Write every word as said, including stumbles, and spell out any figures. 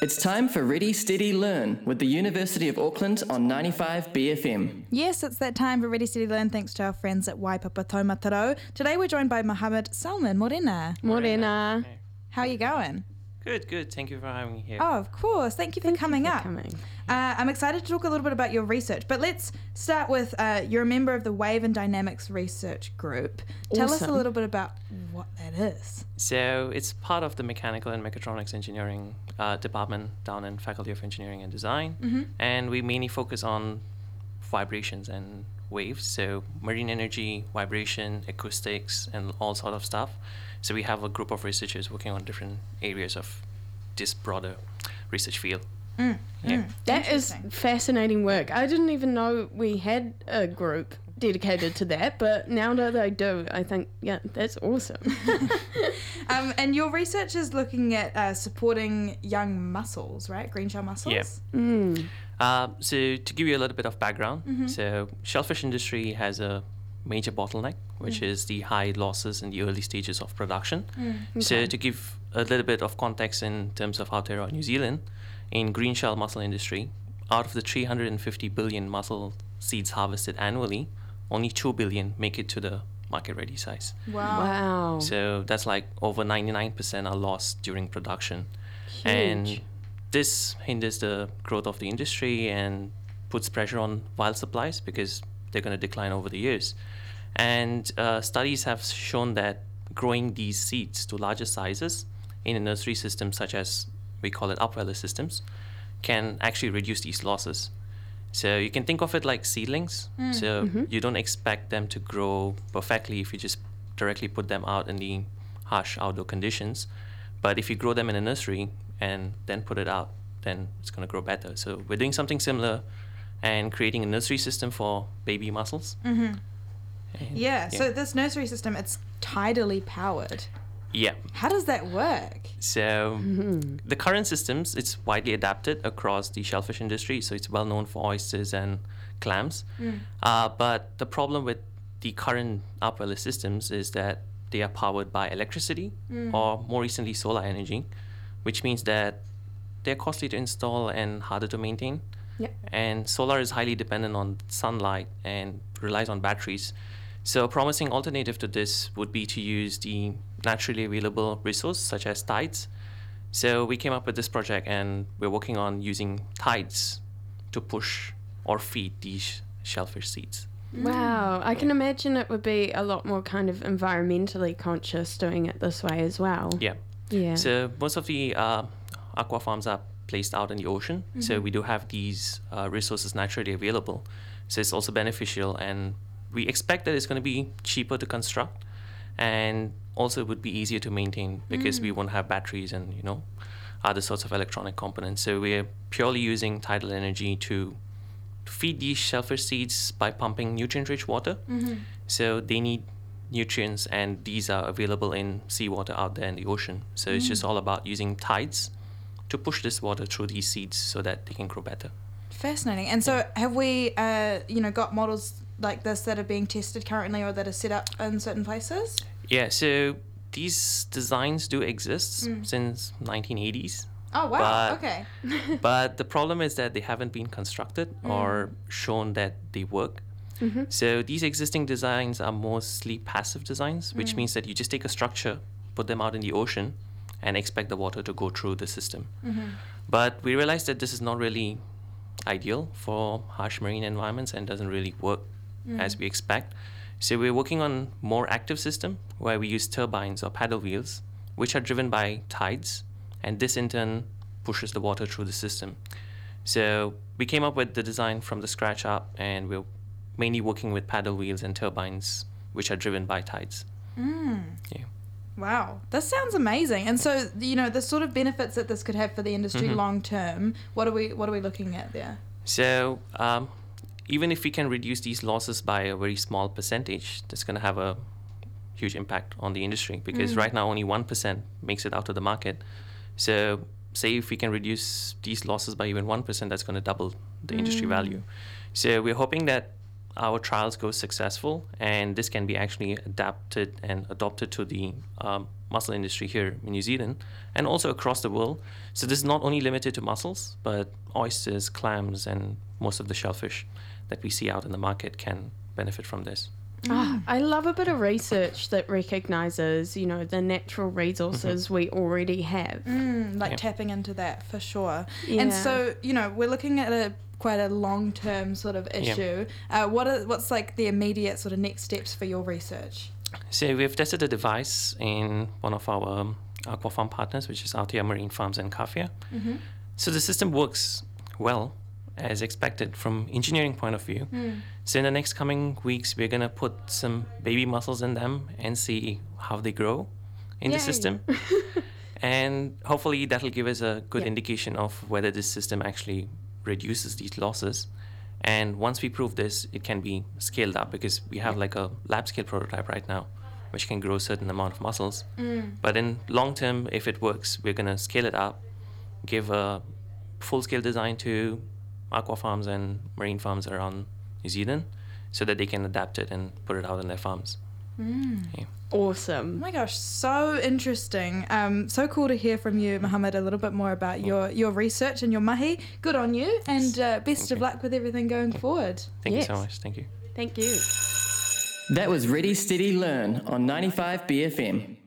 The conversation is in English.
It's time for Ready, Steady, Learn with the University of Auckland on ninety-five B F M. Yes, it's that time for Ready, Steady, Learn thanks to our friends at Waipapa Taumatarau. Today we're joined by Mohammed Salman. Morena. Morena. Hey. How are you going? Good, good. Thank you for having me here. Oh, of course. Thank you for Thank coming you for up. coming. Uh, I'm excited to talk a little bit about your research, but let's start with uh, you're a member of the Wave and Dynamics Research Group. Tell us a Awesome. little bit about what that is. So it's part of the Mechanical and Mechatronics Engineering uh, department down in Faculty of Engineering and Design. Mm-hmm. And we mainly focus on vibrations and waves, so marine energy, vibration, acoustics, and all sort of stuff. So we have a group of researchers working on different areas of this broader research field. Mm, Yeah. mm. That is Interesting. fascinating work. I didn't even know we had a group dedicated to that, but now that I do, I think, yeah, that's awesome. Um, and your research is looking at uh, supporting young mussels, right? Green shell mussels? Yeah. mm. Uh, so to give you a little bit of background, Mhm. so shellfish industry has a major bottleneck, which Mm. is the high losses in the early stages of production. Mm. So Okay. to give a little bit of context in terms of Aotearoa, New Zealand, in green shell mussel industry, out of the three hundred fifty billion mussel seeds harvested annually, only two billion make it to the market ready size. Wow. Wow. So that's like over ninety-nine percent are lost during production. Huge. And this hinders the growth of the industry and puts pressure on wild supplies because they're going to decline over the years. And uh, studies have shown that growing these seeds to larger sizes in a nursery system, such as we call it upweller systems, can actually reduce these losses. So you can think of it like seedlings. Mm. So Mhm. you don't expect them to grow perfectly if you just directly put them out in the harsh outdoor conditions. But if you grow them in a nursery and then put it out, then it's going to grow better. So we're doing something similar and creating a nursery system for baby mussels. Mm-hmm. And Yeah, so this nursery system, it's tidally powered. yeah. How does that work? So Mhm. the current systems, it's widely adapted across the shellfish industry. So it's well known for oysters and clams. Mm. Uh, but the problem with the current upweller systems is that they are powered by electricity Mm. or more recently solar energy, which means that they're costly to install and harder to maintain. Yep. And solar is highly dependent on sunlight and relies on batteries. So a promising alternative to this would be to use the naturally available resource such as tides. So we came up with this project and we're working on using tides to push or feed these shellfish seeds. Wow. I can imagine it would be a lot more kind of environmentally conscious doing it this way as well. Yeah. Yeah. So most of the uh, aqua farms are placed out in the ocean. So we do have these uh, resources naturally available. So it's also beneficial, and we expect that it's going to be cheaper to construct, and also it would be easier to maintain because we won't have batteries and, you know, other sorts of electronic components. So we're purely using tidal energy to feed these shellfish seeds by pumping nutrient-rich water. Mm-hmm. So they need nutrients, and these are available in seawater out there in the ocean. So it's just all about using tides to push this water through these seeds so that they can grow better. Fascinating. And so have we, uh, you know, got models like this that are being tested currently or that are set up in certain places? Yeah, so these designs do exist Mm. since nineteen eighties. Oh, wow. But- Okay. But the problem is that they haven't been constructed or shown that they work. Mhm. So these existing designs are mostly passive designs, which Mm. means that you just take a structure, put them out in the ocean, and expect the water to go through the system. Mm-hmm. But we realized that this is not really ideal for harsh marine environments and doesn't really work as we expect. So we're working on more active system where we use turbines or paddle wheels, which are driven by tides, and this in turn pushes the water through the system. So we came up with the design from the scratch up, and we're mainly working with paddle wheels and turbines, which are driven by tides. Mm. Yeah. Wow, this sounds amazing. And so, you know, the sort of benefits that this could have for the industry Mhm. long term, what are we what are we looking at there? So um, even if we can reduce these losses by a very small percentage, that's going to have a huge impact on the industry because Mm. right now only one percent makes it out to the market. So say if we can reduce these losses by even one percent, that's going to double the industry Mm. value. So we're hoping that our trials go successful, and this can be actually adapted and adopted to the um, mussel industry here in New Zealand and also across the world. So this is not only limited to mussels, but oysters, clams, and most of the shellfish that we see out in the market can benefit from this. Ah, I love a bit of research that recognises, you know, the natural resources we already have. Mm, like Yeah. tapping into that for sure. Yeah. And so, you know, we're looking at a quite a long-term sort of issue. Uh, what are, what's like the immediate sort of next steps for your research? So we've tested the device in one of our um, aquafarm partners, which is Aotea Marine Farms and Kafia. Mm-hmm. So the system works well, as expected from engineering point of view. Mm. So in the next coming weeks, we're gonna put some baby mussels in them and see how they grow in Yay. the system. And hopefully that'll give us a good Yeah. indication of whether this system actually reduces these losses. And once we prove this, it can be scaled up because we have like a lab scale prototype right now, which can grow a certain amount of mussels. Mm. But in long term, if it works, we're gonna scale it up, give a full scale design to aqua farms and marine farms around New Zealand so that they can adapt it and put it out in their farms. Mm. Yeah. Oh Awesome. my gosh, so interesting. Um, so cool to hear from you, Mohammed, a little bit more about your, your research and your mahi. Good on you, and uh, best of Okay. luck with everything going forward. Thank Yes. you so much. Thank you. Thank you. That was Ready, Steady, Learn on ninety-five B F M.